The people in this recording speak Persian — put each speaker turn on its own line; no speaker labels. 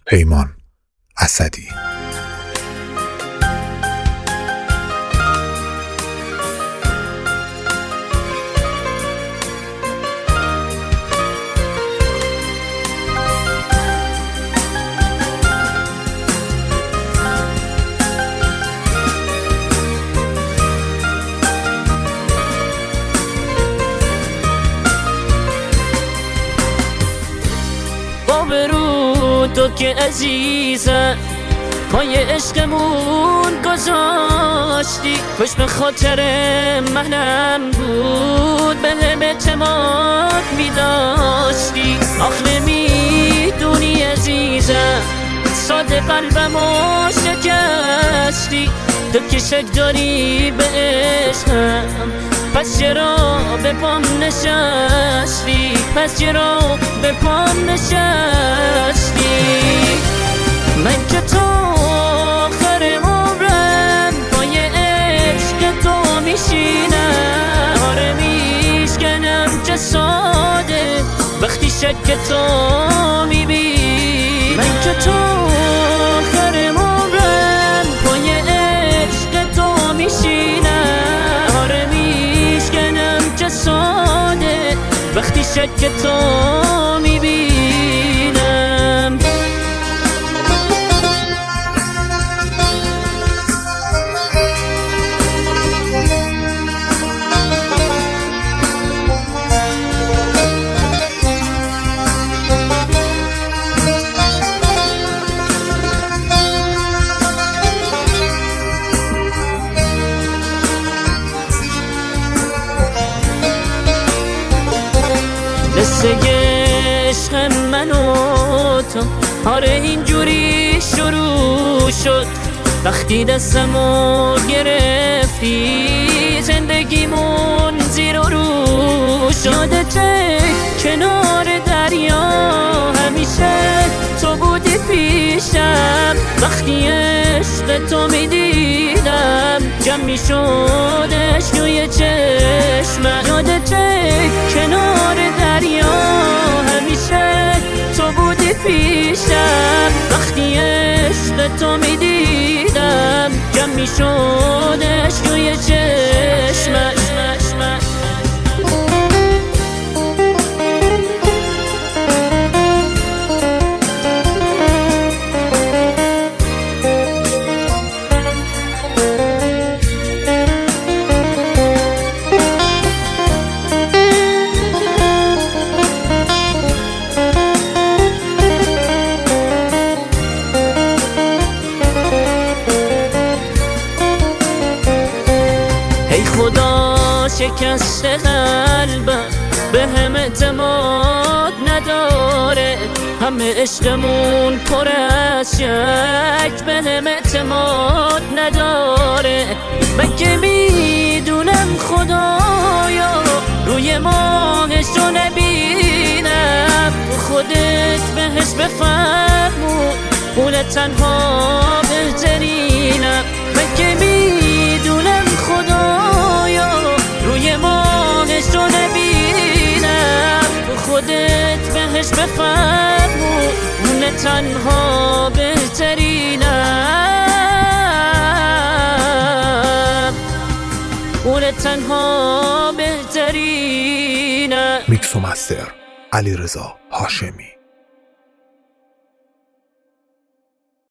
پیمان اسدی.
تو که عزیزم پای عشقمون گذاشتی، خوش به خاطر منم بود، به هم اعتماد میداشتی. آخه میدونی عزیزم ساده قلبمو شکستی، تو که شک داری به عشقم، پس چرا به پام نشستی؟ پس چرا به پام نشستی؟ من که تا آخر عمرم پای عشق تو میشینم، آره میشکنم چه ساده وقتی شک تو میبینم. من که تا آخر عمرم پای عشق تو میشینم، آره میشکنم چه ساده وقتی شک تو میبینم. قصه عشق من و تو آره اینجوری شروع شد، وقتی دستمو گرفتی زندگیمون زیر و رو شده. چه کنار دریا همیشه تو بودی پیشم، وقتی عشق تو میدیدم جمع میشد اشکوی چشمم. یاده چه کنار دریا همیشه تو بودی پیشم، وقتی عشق تو میدیدم جمع میشد اشکوی چشمم. ای خدا شکست قلبم به هم اعتماد نداره، همه عشقمون پر از شک به هم اعتماد نداره. من که میدونم خدایا روی ماهشو نبینم، تو خودت بهش بفرمون اون تنها بهترینم. من که میدونم خدایا روی ماهشو نبینم، تو خودت بهش بفرمون اون تنها بهترینم، اون تنها بهترینم.
میکس و مستر علیرضا هاشمی.